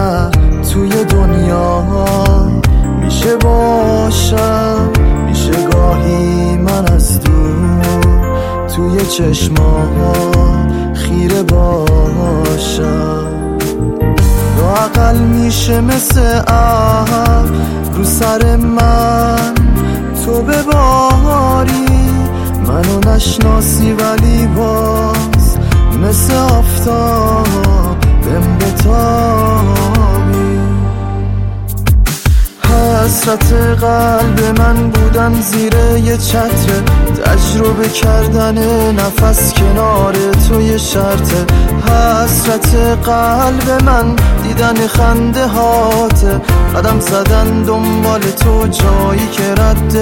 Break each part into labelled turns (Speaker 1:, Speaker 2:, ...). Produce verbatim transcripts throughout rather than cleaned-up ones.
Speaker 1: نه توی دنیا میشه باشم، میشه گاهی من از دور توی چشمات خیره باشم، یا اقل میشه مثل ابر رو سر من تو بباری، منو نشناسی ولی باز مثل آفتاب بهم بتابی. حسرت قلب من بودن زیر یه چتر، تجربه کردن نفس کنار تو یه شرطه. حسرت قلب من دیدن خنده هاته، قدم زدن دنبال تو جایی که رد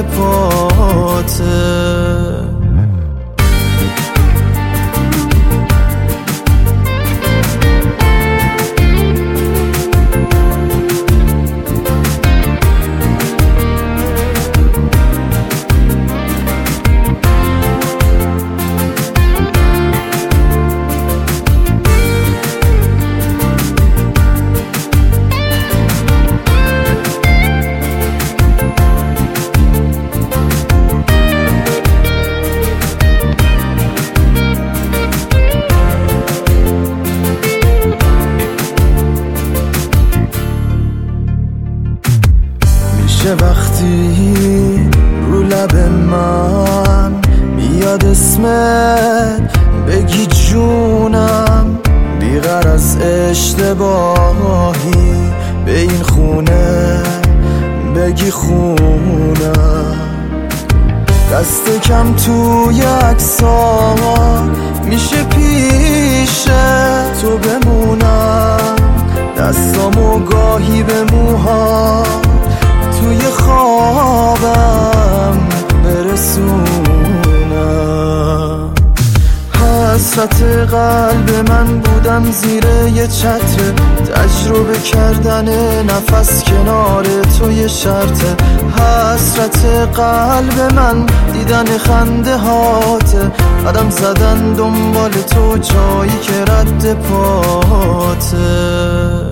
Speaker 1: پاته. چه وقتی رو لب من میاد اسمت بگی جونم، بی‌غرض از اشتباهی به این خونه بگی خونم. دست کم توی عکسات میشه پیش تو بمونم، دستامو گاهی به موها توی خوابم برسونم. حسرت قلب من بودن زیر یه چتر، تجربه کردن نفس کنار تو یه شرطه. حسرت قلب من دیدن خنده هاته، قدم زدن دنبال تو جایی که رد پاته.